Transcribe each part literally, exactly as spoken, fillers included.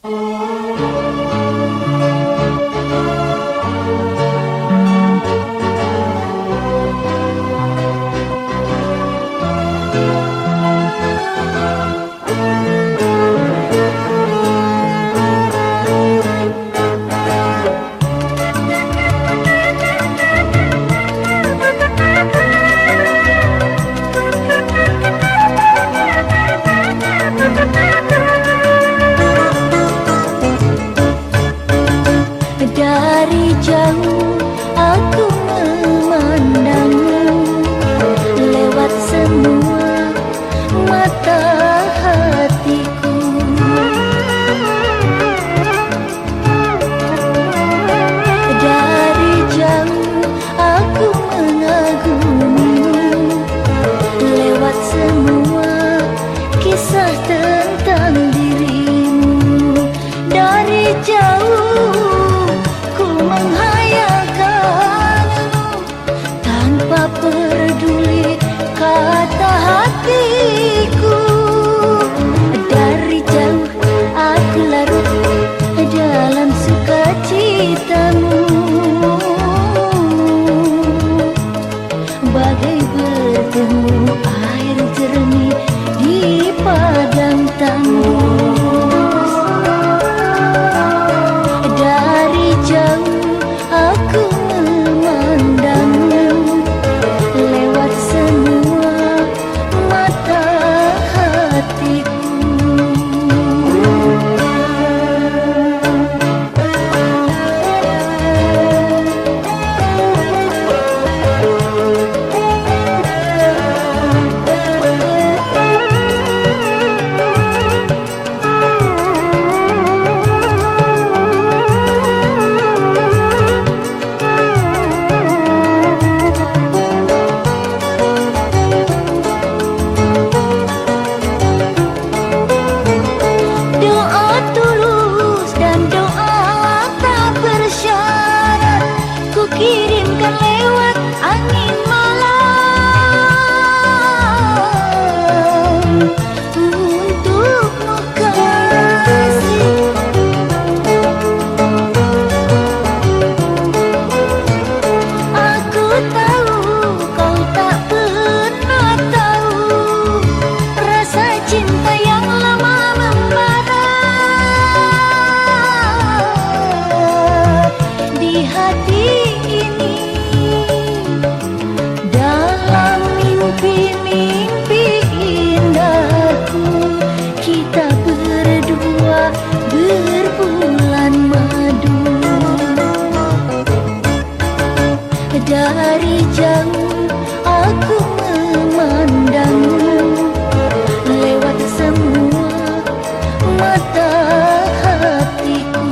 Dari jauh aku memandangmu lewat semua mata hatiku. Dari jauh aku mengagumimu lewat semua kisah tentang dirimu. Dari jauh ku menghayalkanmu tanpa peduli kata hatiku. Dari jauh aku larut dalam sukacitamu, bagai bertemu air jernih di padang tandus. Dari jauh aku memandangmu lewat semua mata hatiku. Kirimkan lewat angin malam untukmu kasih. Aku tahu kau tak pernah tahu rasa cinta yang lama membara di hati. Mimpi-mimpi indahku kita berdua berbulan madu. Dari jauh aku memandangmu lewat semua mata hatiku.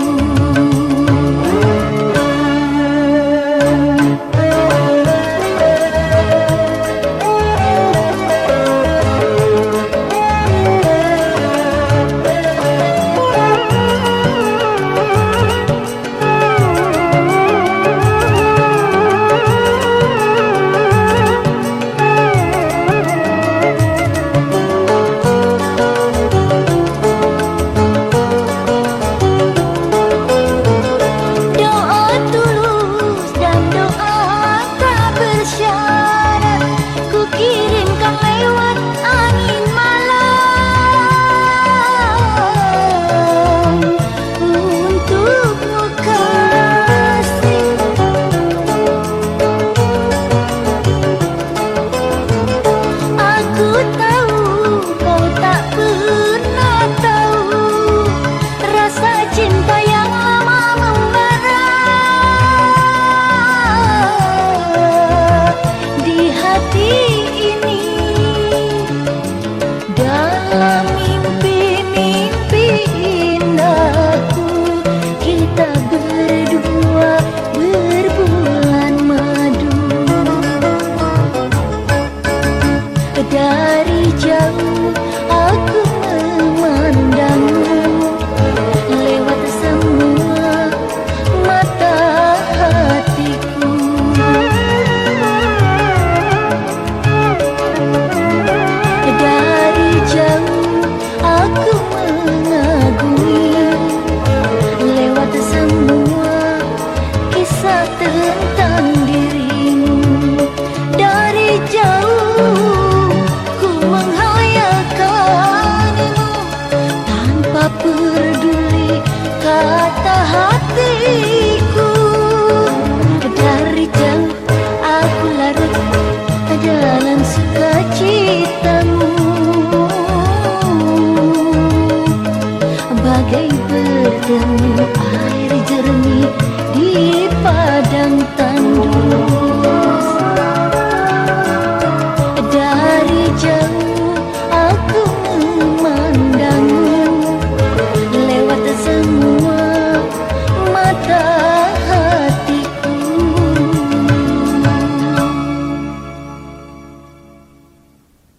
bagai bertemu air jernih di padang